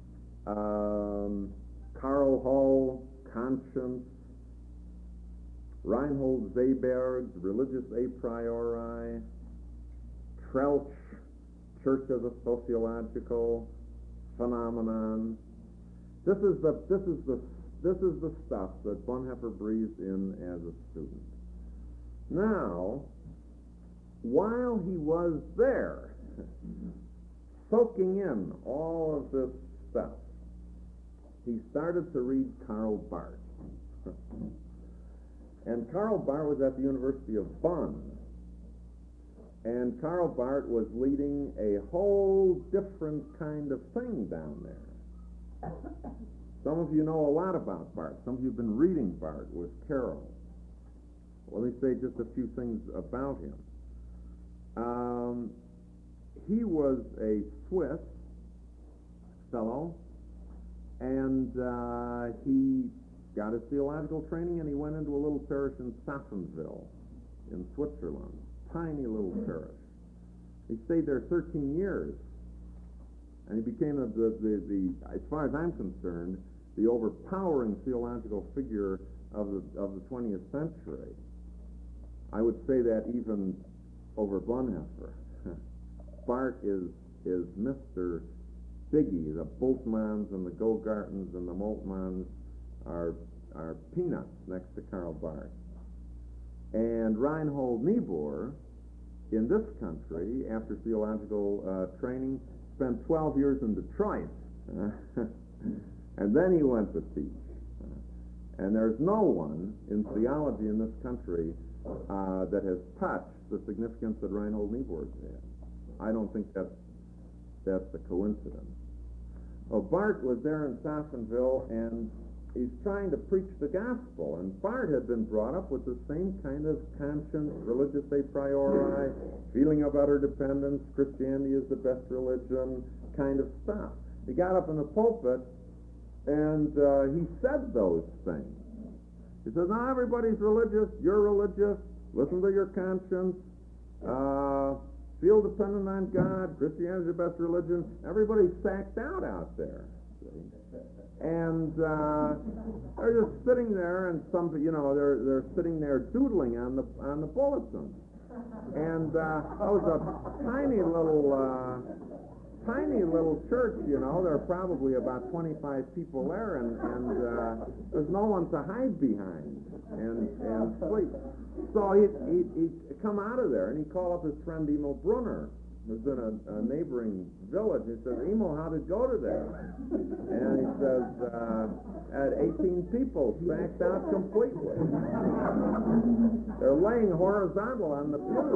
Um, Karl Hall, conscience, Reinhold Zeberg, religious a priori, Troeltsch, church as a sociological phenomenon. This is the this is the this is the stuff that Bonhoeffer breathed in as a student. Now, while he was there, soaking in all of this stuff, he started to read Karl Barth. And Karl Barth was at the University of Bonn. And Karl Barth was leading a whole different kind of thing down there. Some of you know a lot about Barth. Some of you have been reading Barth with Carol. Let me say just a few things about him. Um, he was a Swiss fellow, and uh, he got his theological training, and he went into a little parish in Sophenville in Switzerland, tiny little parish. He stayed there thirteen years, and he became, the, the, the, the as far as I'm concerned, the overpowering theological figure of the of the twentieth century. I would say that even over Bonhoeffer. Barth is is Mister Biggie. The Bultmanns and the Gogartens and the Moltmanns are are peanuts next to Karl Barth. And Reinhold Niebuhr, in this country, after theological uh, training, spent twelve years in Detroit, and then he went to teach. And there's no one in theology in this country uh, that has touched the significance that Reinhold Niebuhr's had. I don't think that's that's a coincidence. Well, Barth was there in Stauffenville, and he's trying to preach the gospel. And Barth had been brought up with the same kind of conscience, religious a priori, feeling of utter dependence, Christianity is the best religion, kind of stuff. He got up in the pulpit, and uh, he said those things. He says, now everybody's religious, you're religious, listen to your conscience, uh, feel dependent on God, Christianity is the best religion. Everybody's sacked out out there. See? And uh, they're just sitting there, and some, you know, they're they're sitting there doodling on the on the bulletin. And uh, that was a tiny little uh, tiny little church, you know. There are probably about twenty-five people there, and and uh, there's no one to hide behind and and sleep. So he'd, he'd, he'd come out of there, and he'd call up his friend Emil Brunner, who's in a, a neighboring village. He says, Emil, how did it go today? And he says, uh, at eighteen people, sacked out completely. They're laying horizontal on the pew.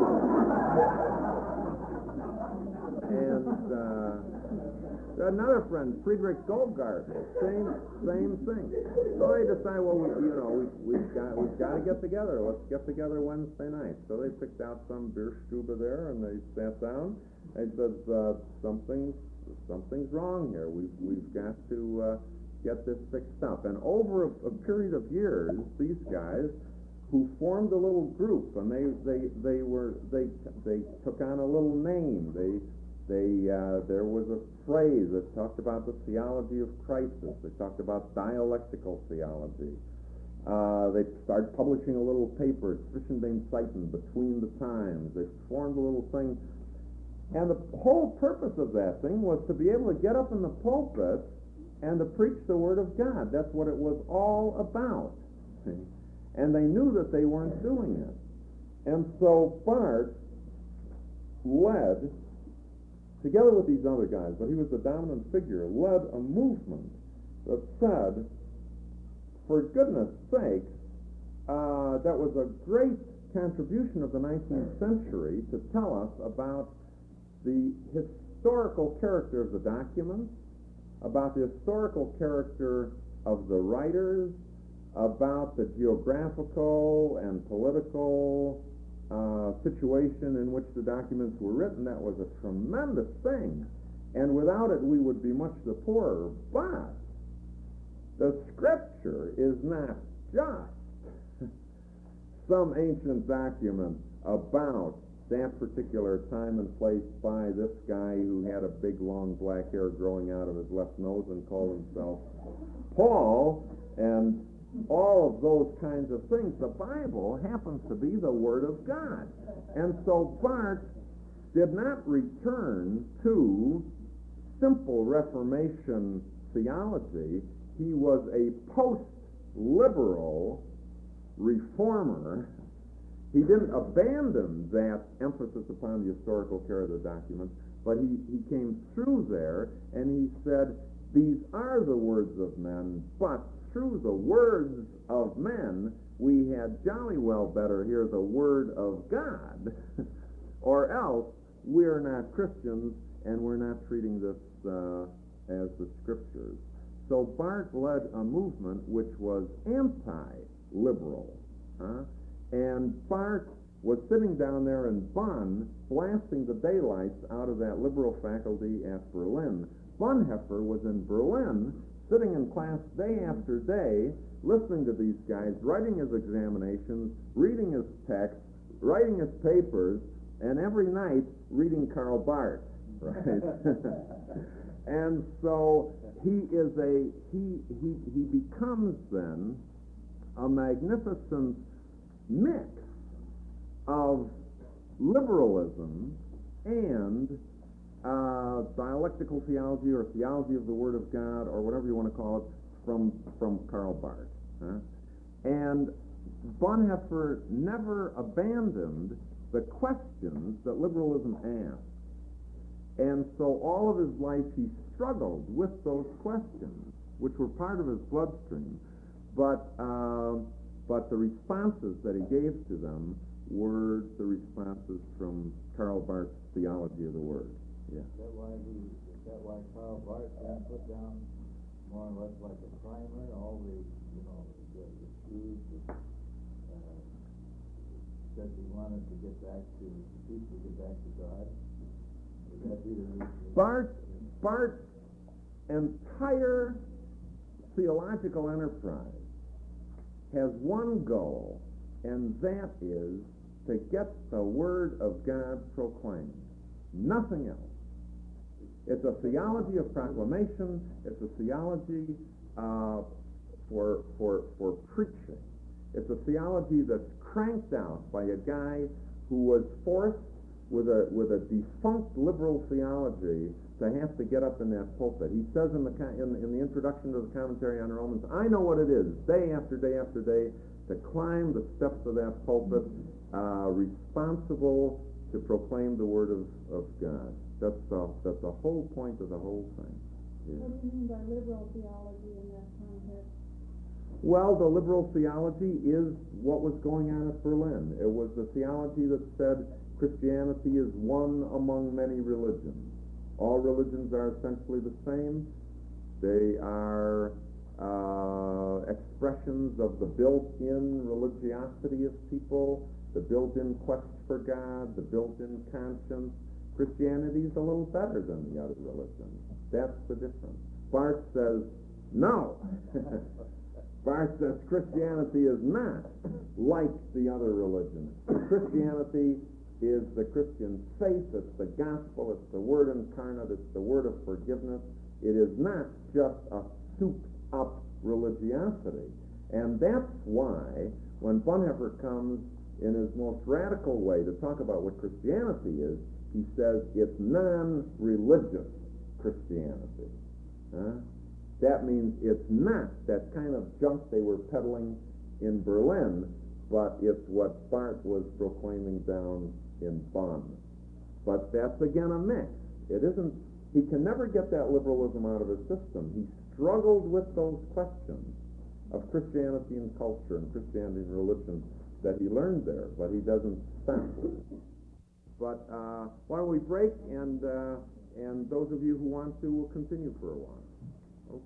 And uh, another friend, Friedrich Goldgart, same same thing. So they decide, well, we, you know, we, we've got we've got to get together. Let's get together Wednesday night. So they picked out some Bierstube there, and they sat down. They said, uh, something's something's wrong here. We've we've got to uh, get this fixed up. And over a, a period of years, these guys, who formed a little group, and they they they were they they took on a little name. They They, uh, there was a phrase that talked about the theology of crisis. They talked about dialectical theology. Uh, they started publishing a little paper, Zwischen den Zeiten, Between the Times. They formed a little thing. And the whole purpose of that thing was to be able to get up in the pulpit and to preach the Word of God. That's what it was all about. See? And they knew that they weren't doing it. And so Barth led, together with these other guys, but he was the dominant figure, led a movement that said, for goodness sake, uh, that was a great contribution of the nineteenth century to tell us about the historical character of the documents, about the historical character of the writers, about the geographical and political Uh, situation in which the documents were written. That was a tremendous thing, and without it we would be much the poorer. But the Scripture is not just some ancient document about that particular time and place by this guy who had a big long black hair growing out of his left nose and called himself Paul, and all of those kinds of things. The Bible happens to be the Word of God. And so Barth did not return to simple Reformation theology. He was a post-liberal reformer. He didn't abandon that emphasis upon the historical character of the document, but he, he came through there and he said, these are the words of men, but through the words of men, we had jolly well better hear the Word of God, or else we're not Christians and we're not treating this uh, as the Scriptures. So Barth led a movement which was anti-liberal. Huh? And Barth was sitting down there in Bonn, blasting the daylights out of that liberal faculty at Berlin. Bonhoeffer was in Berlin, sitting in class day after day, listening to these guys, writing his examinations, reading his text, writing his papers, and every night reading Karl Barth, right? And so he is a he he he becomes then a magnificent mix of liberalism and uh, dialectical theology or theology of the Word of God or whatever you want to call it from from Karl Barth. Huh? And Bonhoeffer never abandoned the questions that liberalism asked. And so all of his life he struggled with those questions, which were part of his bloodstream, but uh, but the responses that he gave to them were the responses from Karl Barth's theology of the Word. Yeah. Is that why he? Is that why Karl Barth then put down more or less like a primer all the you know the, the truths that uh, said he wanted to get back to people get back to God? Would that be the reason? Barth Barth's entire theological enterprise has one goal, and that is to get the Word of God proclaimed. Nothing else. It's a theology of proclamation. It's a theology uh, for for for preaching. It's a theology that's cranked out by a guy who was forced with a with a defunct liberal theology to have to get up in that pulpit. He says in the in, in the introduction to the commentary on Romans, I know what it is, day after day after day, to climb the steps of that pulpit, uh, responsible to proclaim the Word of, of God. That's the, that's the whole point of the whole thing. Yeah. What do you mean by liberal theology in that context? Well, the liberal theology is what was going on at Berlin. It was the theology that said Christianity is one among many religions. All religions are essentially the same. They are uh, expressions of the built-in religiosity of people, the built-in quest for God, the built-in conscience. Christianity is a little better than the other religions. That's the difference. Barth says, no. Barth says Christianity is not like the other religions. Christianity is the Christian faith, it's the gospel, it's the Word incarnate, it's the Word of forgiveness. It is not just a souped-up religiosity. And that's why, when Bonhoeffer comes in his most radical way to talk about what Christianity is, he says it's non-religious Christianity. Huh? That means it's not that kind of junk they were peddling in Berlin, but it's what Barth was proclaiming down in Bonn. But that's again a mix. It isn't, he can never get that liberalism out of his system. He struggled with those questions of Christianity and culture and Christianity and religion that he learned there, but he doesn't stop with it. But uh, why don't we break, and uh, and those of you who want to will continue for a while. Okay.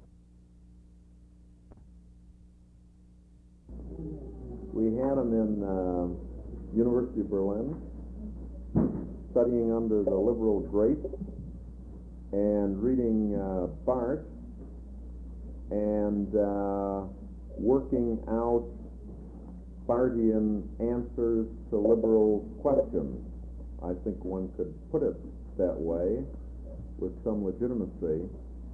We had him in uh, University of Berlin, studying under the liberal great and reading uh, Barth and uh, working out Barthian answers to liberal questions. I think one could put it that way with some legitimacy.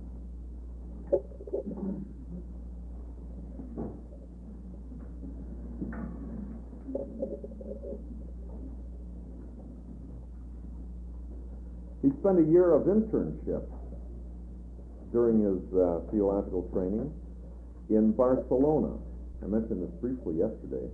He spent a year of internship during his uh, theological training in Barcelona. I mentioned this briefly yesterday.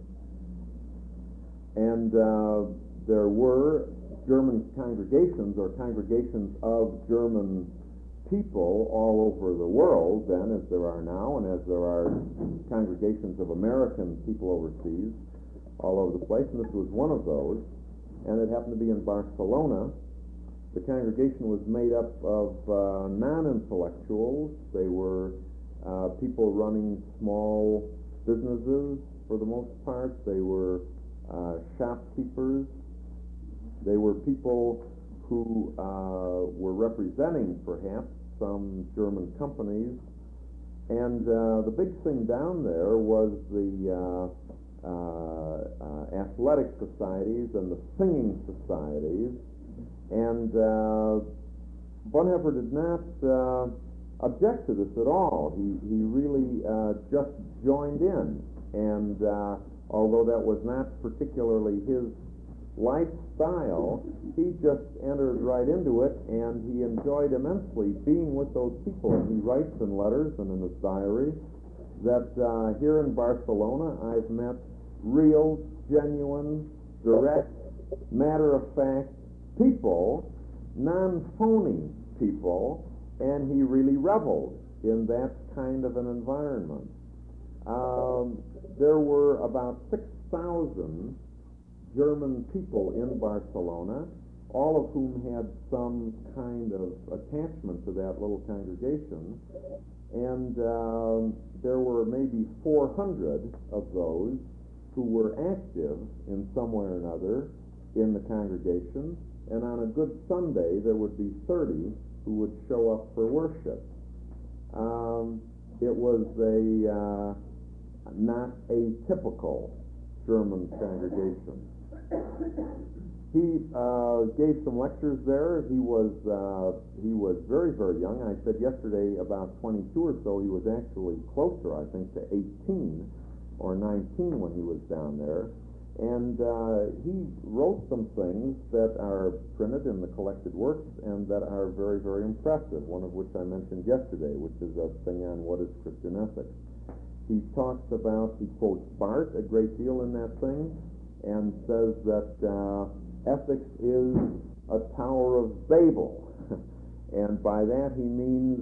And uh, there were German congregations or congregations of German people all over the world then, as there are now, and as there are congregations of American people overseas all over the place, and this was one of those, and it happened to be in Barcelona. The congregation was made up of uh, non-intellectuals. They were uh, people running small businesses for the most part. They were uh, shopkeepers. They were people who uh, were representing, perhaps, some German companies. And uh, the big thing down there was the uh, uh, uh, athletic societies and the singing societies, and uh, Bonhoeffer did not uh, object to this at all. He, he really uh, just joined in, and uh, although that was not particularly his lifestyle, he just entered right into it, and he enjoyed immensely being with those people. And he writes in letters and in his diary that uh, here in Barcelona I've met real, genuine, direct, matter-of-fact people, non-phony people, and he really reveled in that kind of an environment. Um, there were about six thousand German people in Barcelona, all of whom had some kind of attachment to that little congregation, and um, there were maybe four hundred of those who were active in some way or another in the congregation, and on a good Sunday there would be thirty who would show up for worship. Um, it was a uh, not a typical German congregation. He uh, gave some lectures there. He was uh, he was very, very young. I said yesterday about twenty-two or so. He was actually closer, I think, to eighteen or nineteen when he was down there. And uh, he wrote some things that are printed in the collected works and that are very, very impressive, one of which I mentioned yesterday, which is a thing on what is Christian ethics. He talks about, he quotes Barth a great deal in that thing, and says that uh, ethics is a Tower of Babel. And by that he means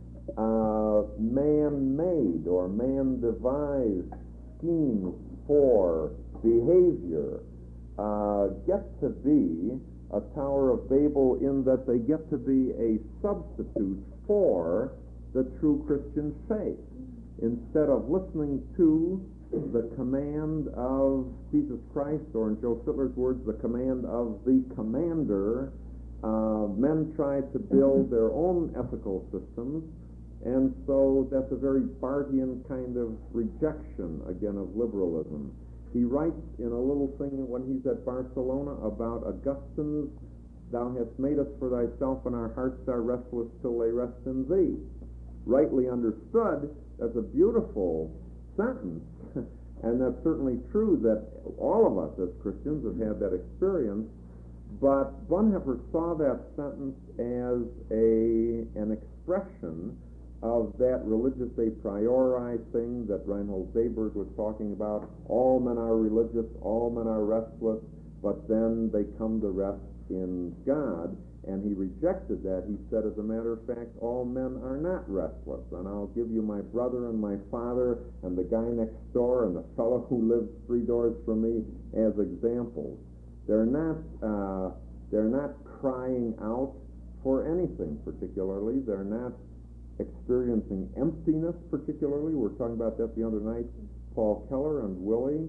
uh, man-made or man-devised schemes for behavior uh, get to be a Tower of Babel in that they get to be a substitute for the true Christian faith. Instead of listening to the command of Jesus Christ, or in Joe Sittler's words, the command of the commander, uh, men try to build their own ethical systems, and so that's a very Barthian kind of rejection, again, of liberalism. He writes in a little thing when he's at Barcelona about Augustine's, "Thou hast made us for thyself, and our hearts are restless till they rest in thee." Rightly understood, that's a beautiful sentence, and that's certainly true that all of us as Christians have had that experience, but Bonhoeffer saw that sentence as a an expression of that religious a priori thing that Reinhold Zeyberg was talking about. All men are religious, all men are restless, but then they come to rest in God. And he rejected that. He said, as a matter of fact, all men are not restless. And I'll give you my brother and my father and the guy next door and the fellow who lives three doors from me as examples. They're not, uh, they're not crying out for anything particularly. They're not experiencing emptiness particularly. We were talking about that the other night, Paul Keller and Willie.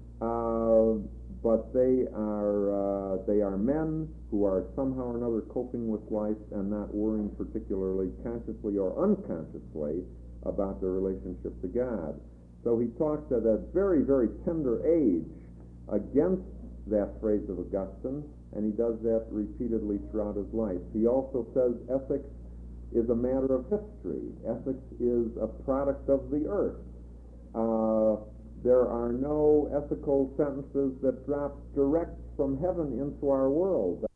Uh, but they are uh, they are men who are somehow or another coping with life and not worrying particularly consciously or unconsciously about their relationship to God. So he talks at a very, very tender age against that phrase of Augustine, and he does that repeatedly throughout his life. He also says ethics is a matter of history. Ethics is a product of the earth. Uh, There are no ethical sentences that drop direct from heaven into our world.